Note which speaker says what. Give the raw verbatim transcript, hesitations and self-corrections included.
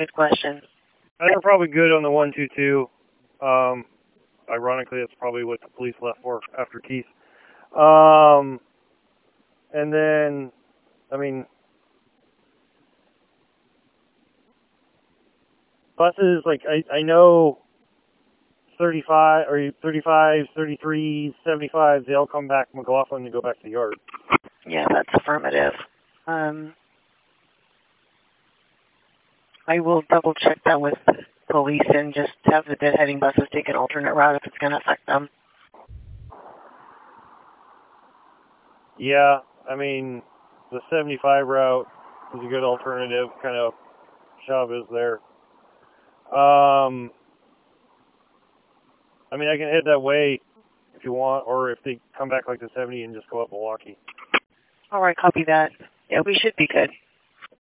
Speaker 1: good question.
Speaker 2: I think we're probably good on the one two two. Um, ironically, that's probably what the police left for after Keith. Um, and then, I mean, buses, like, I, I know thirty-five, or thirty-five, thirty-three, seventy-five, they all come back McLaughlin to go back to the yard.
Speaker 1: Yeah, that's affirmative. Um, I will double check that with police and just have the deadheading buses take an alternate route if it's going to affect them.
Speaker 2: Yeah, I mean, the seventy-five route is a good alternative, kind of shove is there. Um, I mean, I can head that way if you want, or if they come back like the seventy and just go up Milwaukee.
Speaker 1: All right, copy that. Yeah, we should be good.